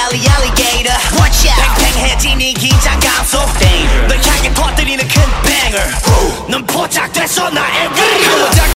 alley alligator Watch out 팽팽해진 이 긴장감 속 널 향해 퍼뜨리는 큰 banger 넌 포착됐어 나의 위로